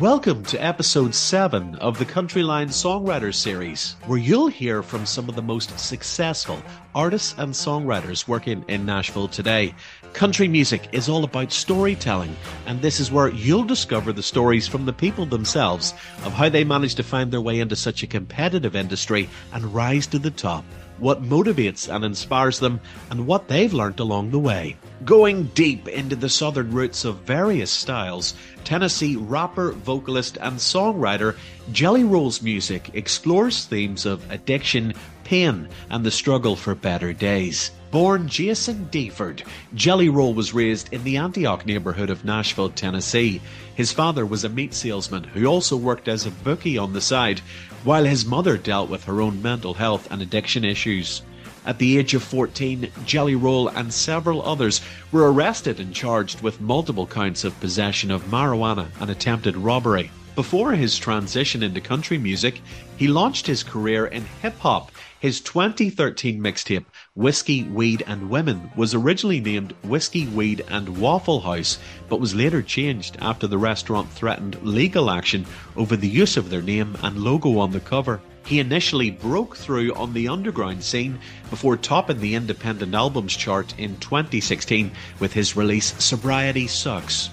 Welcome to episode 7 of the Countryline Songwriters series, where you'll hear from some of the most successful artists and songwriters working in Nashville today. Country music is all about storytelling, and this is where you'll discover the stories from the people themselves of how they managed to find their way into such a competitive industry and rise to the top, what motivates and inspires them, and what they've learnt along the way. Going deep into the southern roots of various styles, Tennessee rapper, vocalist and songwriter Jelly Roll's music explores themes of addiction, pain and the struggle for better days. Born Jason Deaford, Jelly Roll was raised in the Antioch neighbourhood of Nashville, Tennessee. His father was a meat salesman who also worked as a bookie on the side, while his mother dealt with her own mental health and addiction issues. At the age of 14, Jelly Roll and several others were arrested and charged with multiple counts of possession of marijuana and attempted robbery. Before his transition into country music, he launched his career in hip-hop. His 2013 mixtape, Whiskey, Weed and Women, was originally named Whiskey, Weed and Waffle House, but was later changed after the restaurant threatened legal action over the use of their name and logo on the cover. He initially broke through on the underground scene before topping the independent albums chart in 2016 with his release Sobriety Sucks.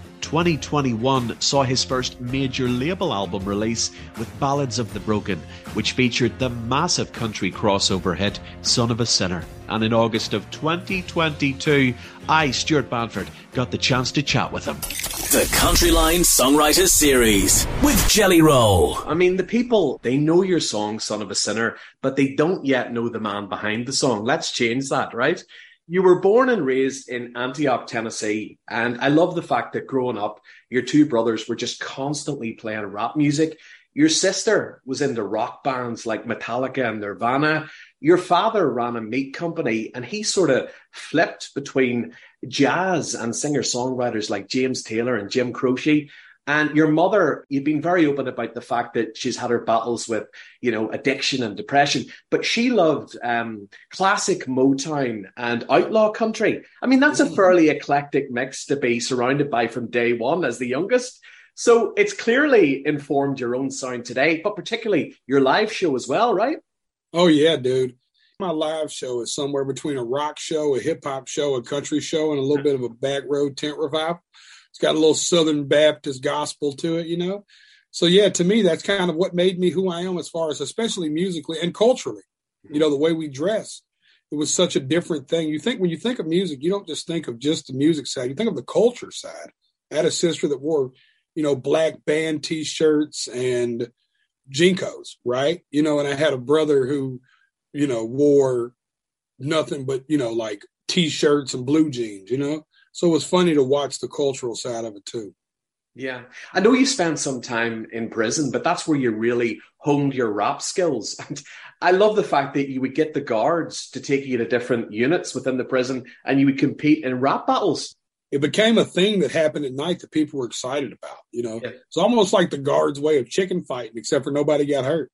2021 saw his first major label album release with Ballads of the Broken, which featured the massive country crossover hit Son of a Sinner. And in August of 2022, I, Stuart Banford, got the chance to chat with him. The Countryline Songwriters Series with Jelly Roll. I mean, the people, they know your song, Son of a Sinner, but they don't yet know the man behind the song. Let's change that, right? You were born and raised in Antioch, Tennessee, and I love the fact that growing up, your two brothers were just constantly playing rap music. Your sister was into rock bands like Metallica and Nirvana. Your father ran a meat company, and he sort of flipped between jazz and singer-songwriters like James Taylor and Jim Croce. And your mother, you've been very open about the fact that she's had her battles with, addiction and depression, but she loved classic Motown and outlaw country. I mean, that's a fairly eclectic mix to be surrounded by from day one as the youngest. So it's clearly informed your own sound today, but particularly your live show as well, right? Oh, yeah, dude. My live show is somewhere between a rock show, a hip-hop show, a country show, and a little bit of a back road tent revival. It's got a little Southern Baptist gospel to it, So, yeah, to me, that's kind of what made me who I am as far as especially musically and culturally, the way we dress. It was such a different thing. When you think of music, you don't just think of just the music side. You think of the culture side. I had a sister that wore, black band T-shirts and Jinkos, right? And I had a brother who, wore nothing but, like T-shirts and blue jeans, So it was funny to watch the cultural side of it too. Yeah. I know you spent some time in prison, but that's where you really honed your rap skills. And I love the fact that you would get the guards to take you to different units within the prison and you would compete in rap battles. It became a thing that happened at night that people were excited about, Yeah. It's almost like the guards' way of chicken fighting, except for nobody got hurt.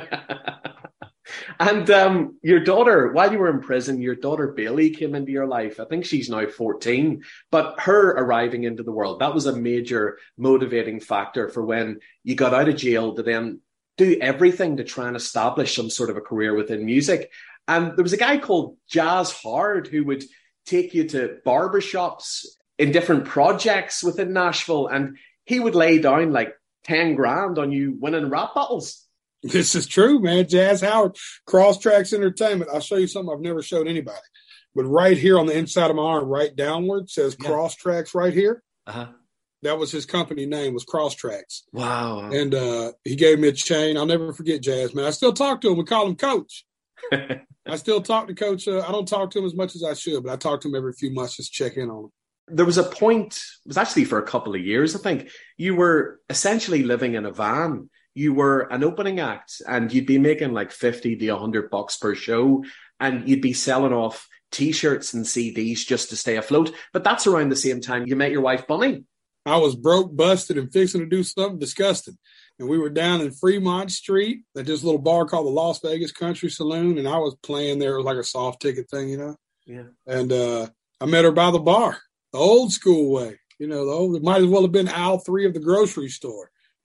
And your daughter, while you were in prison, your daughter Bailey came into your life. I think she's now 14, but her arriving into the world, that was a major motivating factor for when you got out of jail to then do everything to try and establish some sort of a career within music. And there was a guy called Jazz Hard who would take you to barbershops in different projects within Nashville, and he would lay down like 10 grand on you winning rap battles. This is true, man. Jazz Howard, Cross Tracks Entertainment. I'll show you something I've never showed anybody. But right here on the inside of my arm, right downward, says Cross Tracks right here. Uh-huh. That was his company name, was Cross Tracks. Wow. And he gave me a chain. I'll never forget Jazz, man. I still talk to him. We call him Coach. I still talk to Coach. I don't talk to him as much as I should, but I talk to him every few months, just check in on him. There was a point, it was actually for a couple of years, I think, you were essentially living in a van. You were an opening act and you'd be making like $50 to $100 per show and you'd be selling off T-shirts and CDs just to stay afloat. But that's around the same time you met your wife, Bunny. I was broke, busted, and fixing to do something disgusting. And we were down in Fremont Street at this little bar called the Las Vegas Country Saloon. And I was playing there. It was like a soft ticket thing, Yeah. And I met her by the bar, the old school way. It might as well have been aisle 3 of the grocery store.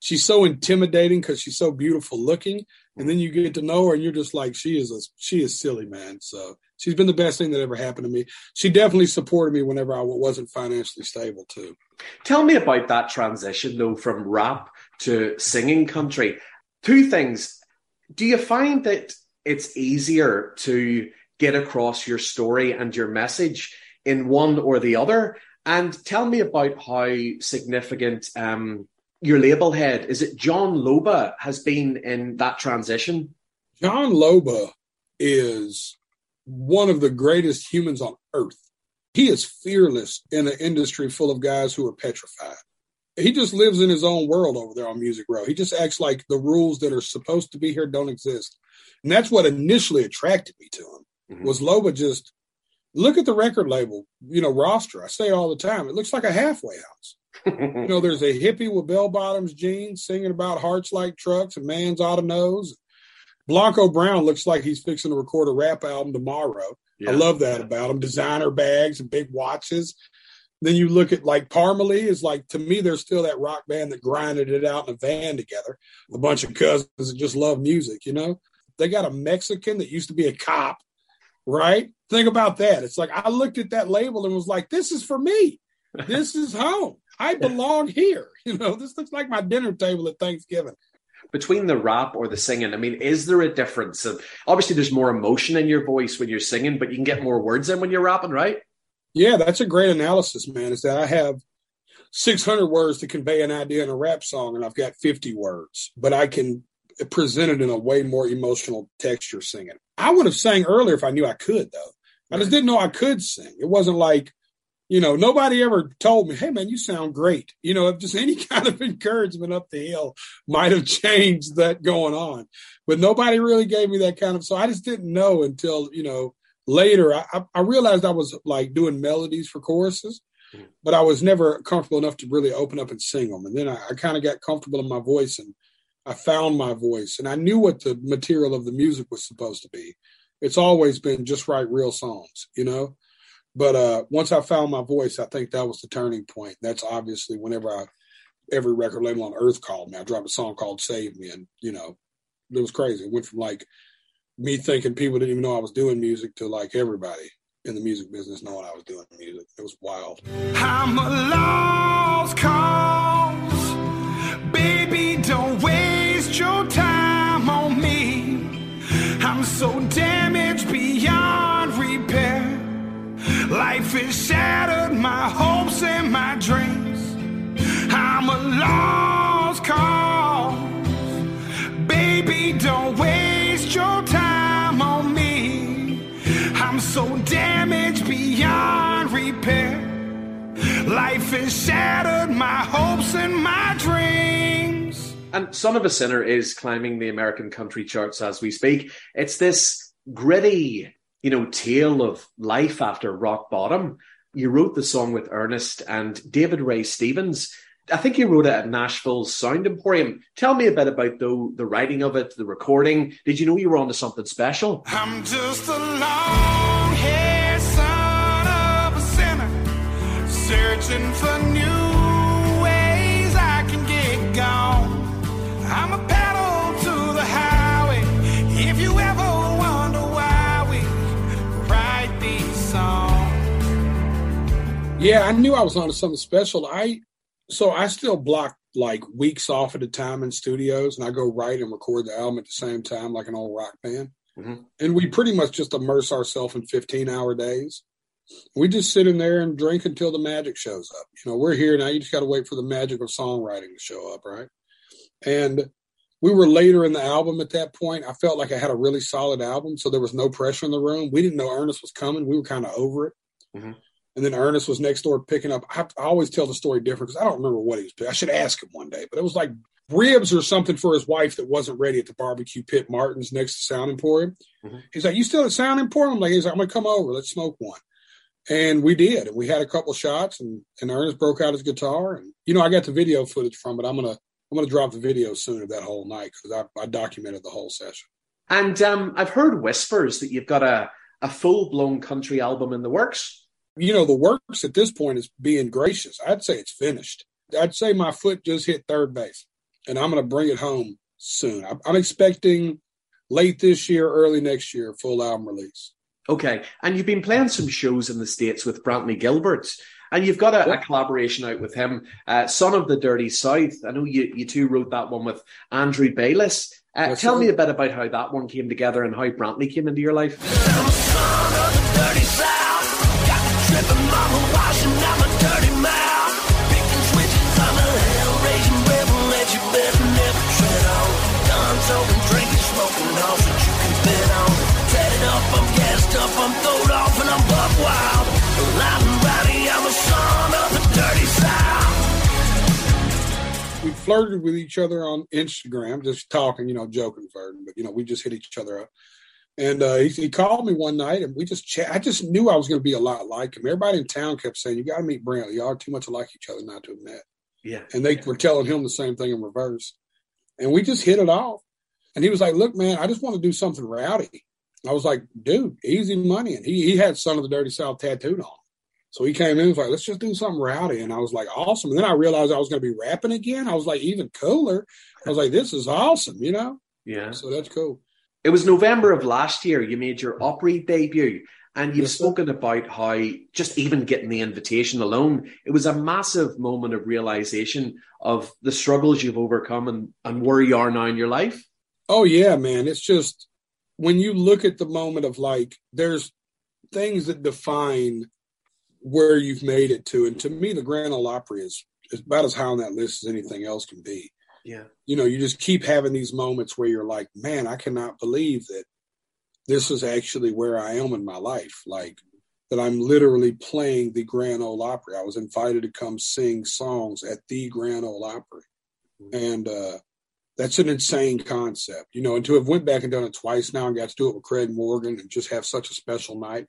she's so intimidating because she's so beautiful looking. And then you get to know her and you're just like, she is silly, man. So she's been the best thing that ever happened to me. She definitely supported me whenever I wasn't financially stable too. Tell me about that transition though, from rap to singing country. Two things. Do you find that it's easier to get across your story and your message in one or the other? And tell me about how significant your label head, is it John Loba, has been in that transition? John Loba is one of the greatest humans on earth. He is fearless in an industry full of guys who are petrified. He just lives in his own world over there on Music Row. He just acts like the rules that are supposed to be here don't exist. And that's what initially attracted me to him, was Loba just, look at the record label, roster. I say it all the time. It looks like a halfway house. There's a hippie with bell-bottoms jeans singing about hearts like trucks and man's oughta knows. Blanco Brown looks like he's fixing to record a rap album tomorrow. Yeah. I love that about him. Designer bags and big watches. Then you look at like Parmalee is like, to me, there's still that rock band that grinded it out in a van together. A bunch of cousins that just love music, They got a Mexican that used to be a cop, right? Think about that. It's like, I looked at that label and was like, this is for me. This is home. I belong here. This looks like my dinner table at Thanksgiving. Between the rap or the singing, I mean, is there a difference? Obviously, there's more emotion in your voice when you're singing, but you can get more words in when you're rapping, right? Yeah, that's a great analysis, man, is that I have 600 words to convey an idea in a rap song, and I've got 50 words, but I can present it in a way more emotional texture singing. I would have sang earlier if I knew I could, though. I just didn't know I could sing. It wasn't like, nobody ever told me, hey, man, you sound great. If just any kind of encouragement up the hill might have changed that going on. But nobody really gave me that kind of, so I just didn't know until, later. I realized I was like doing melodies for choruses, but I was never comfortable enough to really open up and sing them. And then I kind of got comfortable in my voice and I found my voice and I knew what the material of the music was supposed to be. It's always been just write real songs, But once I found my voice, I think that was the turning point. That's obviously whenever every record label on earth called me. I dropped a song called Save Me, and, it was crazy. It went from like me thinking people didn't even know I was doing music to like everybody in the music business knowing I was doing music. It was wild. I'm a lost cause. Baby, don't waste your time on me. I'm so damaged beyond repair. Life has shattered my hopes and my dreams. I'm a lost cause. Baby, don't waste your time on me. I'm so damaged beyond repair. Life has shattered my hopes and my dreams. And Son of a Sinner is climbing the American country charts as we speak. It's this gritty, tale of life after rock bottom. You wrote the song with Ernest and David Ray Stevens. I think you wrote it at Nashville's Sound Emporium. Tell me a bit about the writing of it, the recording. Did you know you were onto something special? I'm just a long-haired son of a sinner, searching for new ways I can get gone. I'm a pedal to the highway. If you ever wonder why we write these songs. Yeah, I knew I was onto something special. So I still block like weeks off at a time in studios, and I go write and record the album at the same time like an old rock band. Mm-hmm. And we pretty much just immerse ourselves in 15-hour days. We just sit in there and drink until the magic shows up. We're here now. You just got to wait for the magic of songwriting to show up, right? And we were later in the album at that point. I felt like I had a really solid album, so there was no pressure in the room. We didn't know Ernest was coming. We were kind of over it. Mm-hmm. And then Ernest was next door picking up. I always tell the story different because I don't remember what he was picking. I should ask him one day. But it was like ribs or something for his wife that wasn't ready at the barbecue pit Martin's next to Sound Emporium. Mm-hmm. He's like, you still at Sound Emporium? I'm like, I'm going to come over. Let's smoke one. And we did. And we had a couple shots. And Ernest broke out his guitar. And, I got the video footage from it. I'm going to drop the video soon of that whole night because I documented the whole session. And I've heard whispers that you've got a full-blown country album in the works. The works at this point is being gracious. I'd say it's finished. I'd say my foot just hit third base. and I'm going to bring it home soon. I'm expecting late this year, early next year, full album release. Okay. And you've been playing some shows in the States with Brantley Gilbert, and you've got a collaboration out with him, Son of the Dirty South. I know you two wrote that one with Andrew Bayliss. Tell me a bit about how that one came together and how Brantley came into your life. I'm a son of the dirty South. Got the tripping mama washing out my dirty mouth. Picking switches, I'm a hell-raising rebel that you better never tread on. Guns open, drinking, smoking, all that you can bet on. Tatted up, I'm gassed up, I'm throwed off, and I'm buck wild. Alive and rowdy, I'm a son of the dirty South. We flirted with each other on Instagram, just talking, joking, flirting, but, we just hit each other up. And he called me one night, and we just chat. I just knew I was going to be a lot like him. Everybody in town kept saying, you got to meet Brantley. Y'all are too much alike each other not to have met. Yeah. And they were telling him the same thing in reverse. And we just hit it off. And he was like, look, man, I just want to do something rowdy. I was like, dude, easy money. And he had Son of the Dirty South tattooed on. So he came in and was like, let's just do something rowdy. And I was like, awesome. And then I realized I was going to be rapping again. I was like, even cooler. I was like, this is awesome, Yeah. So that's cool. It was November of last year you made your Opry debut, and you've spoken about how just even getting the invitation alone, it was a massive moment of realization of the struggles you've overcome and where you are now in your life. Oh, yeah, man. It's just when you look at the moment of there's things that define where you've made it to. And to me, the Grand Ole Opry is about as high on that list as anything else can be. Yeah. You just keep having these moments where you're like, man, I cannot believe that this is actually where I am in my life. That I'm literally playing the Grand Ole Opry. I was invited to come sing songs at the Grand Ole Opry. And that's an insane concept, and to have went back and done it twice now and got to do it with Craig Morgan and just have such a special night,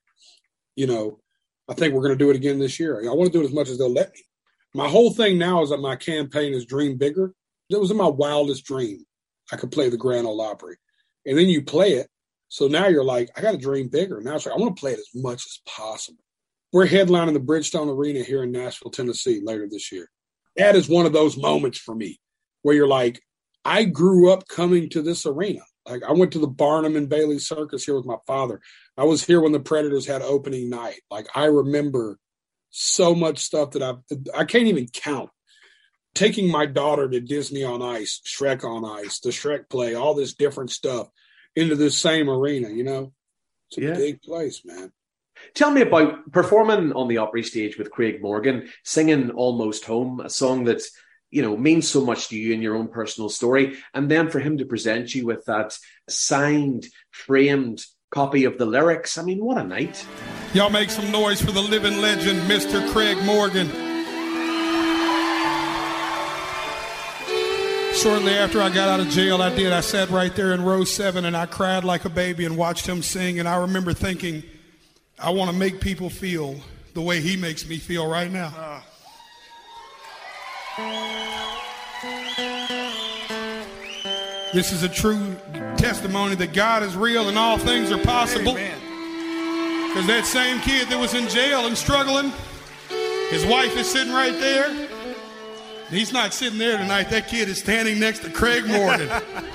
I think we're going to do it again this year. I want to do it as much as they'll let me. My whole thing now is that my campaign is dream bigger. It was in my wildest dream I could play the Grand Ole Opry. And then you play it. So now you're like, I got to dream bigger. Now it's like, I want to play it as much as possible. We're headlining the Bridgestone Arena here in Nashville, Tennessee later this year. That is one of those moments for me where you're like, I grew up coming to this arena. I went to the Barnum and Bailey Circus here with my father. I was here when the Predators had opening night. I remember so much stuff that I can't even count. Taking my daughter to Disney on Ice, Shrek on Ice, the Shrek play, all this different stuff into this same arena, It's a big place, man. Tell me about performing on the Opry stage with Craig Morgan, singing Almost Home, a song that means so much to you in your own personal story. And then for him to present you with that signed, framed copy of the lyrics. I mean, what a night. Y'all make some noise for the living legend, Mr. Craig Morgan. Shortly after I got out of jail, I sat right there in row 7 and I cried like a baby and watched him sing. And I remember thinking, I want to make people feel the way he makes me feel right now. This is a true testimony that God is real and all things are possible. Because that same kid that was in jail and struggling, his wife is sitting right there. He's not sitting there tonight. That kid is standing next to Craig Morgan.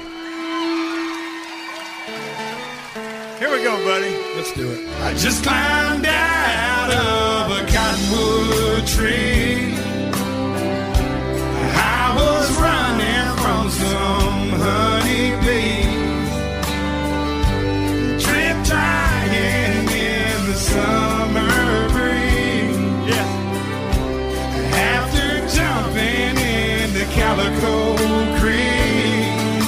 Here we go, buddy. Let's do it. I just climbed out of a cottonwood tree. I was running from some honeybee. Trip trying in the summer breeze. Yeah. After jumping into Calico Creek,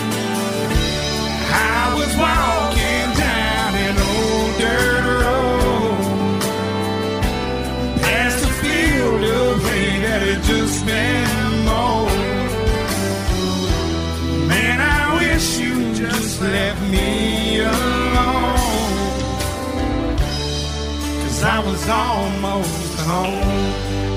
I was walking down an old dirt road, past a field of hay that had just been mowed. Man, I wish you just left me alone, 'cause I was almost home.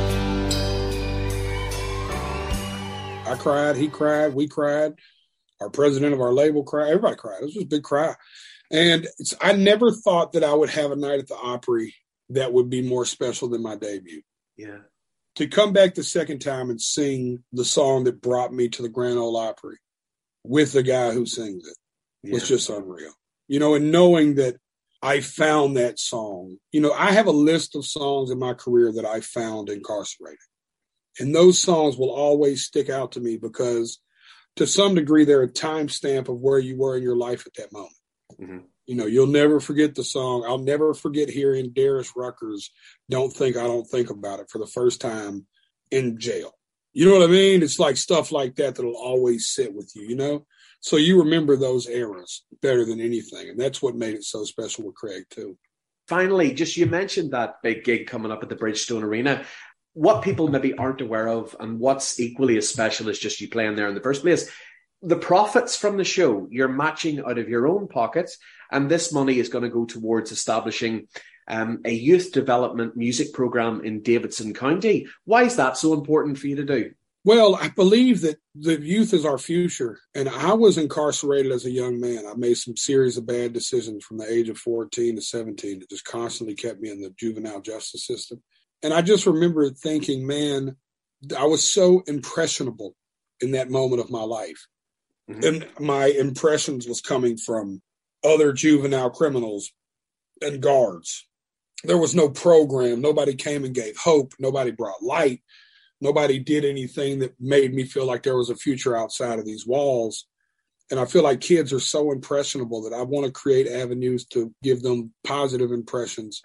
I cried, he cried, we cried. Our president of our label cried. Everybody cried. It was just a big cry. And I never thought that I would have a night at the Opry that would be more special than my debut. Yeah. to come back the second time and sing the song that brought me to the Grand Ole Opry with the guy who sings it was just unreal. You know, and knowing that I found that song. You know, I have a list of songs in my career that I found incarcerated. And those songs will always stick out to me because to some degree, they're a timestamp of where you were in your life at that moment. Mm-hmm. You know, you'll never forget the song. I'll never forget hearing Darius Rucker's Don't Think I Don't Think About It for the first time in jail. You know what I mean? It's like stuff like that that'll always sit with you, you know? So you remember those eras better than anything. And that's what made it so special with Craig, too. Finally, just you mentioned that big gig coming up at the Bridgestone Arena. What people maybe aren't aware of and what's equally as special as just you playing there in the first place, the profits from the show, you're matching out of your own pockets, and this money is going to go towards establishing a youth development music program in Davidson County. Why is that so important for you to do? Well, I believe that the youth is our future. And I was incarcerated as a young man. I made some series of bad decisions from the age of 14 to 17 that just constantly kept me in the juvenile justice system. And I just remember thinking, man, I was so impressionable in that moment of my life. Mm-hmm. And my impressions was coming from other juvenile criminals and guards. There was no program. Nobody came and gave hope. Nobody brought light. Nobody did anything that made me feel like there was a future outside of these walls. And I feel like kids are so impressionable that I want to create avenues to give them positive impressions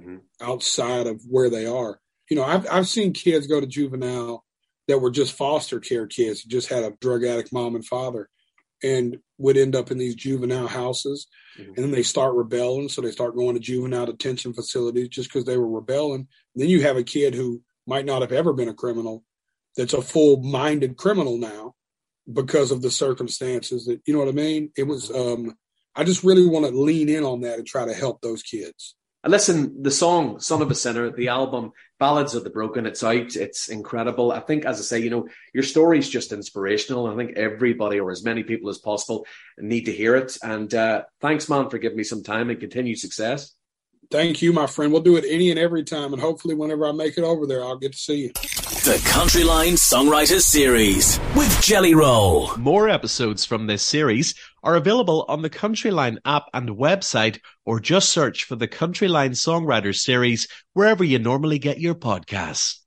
outside of where they are. You know, I've seen kids go to juvenile that were just foster care kids, just had a drug addict mom and father, and would end up in these juvenile houses. And then they start rebelling. So they start going to juvenile detention facilities just because they were rebelling. And then you have a kid who might not have ever been a criminal that's a full-minded criminal now because of the circumstances that, you know what I mean? It was, I just really want to lean in on that and try to help those kids. And listen, the song, Son of a Sinner, the album, Ballads of the Broken, it's out. It's incredible. I think, as I say, you know, your story's just inspirational. I think everybody, or as many people as possible, need to hear it. And thanks, man, for giving me some time and continued success. Thank you, my friend. We'll do it any and every time. And hopefully whenever I make it over there, I'll get to see you. The Countryline Songwriters Series with Jelly Roll. More episodes from this series are available on the Countryline app and website, or just search for the Countryline Songwriters Series wherever you normally get your podcasts.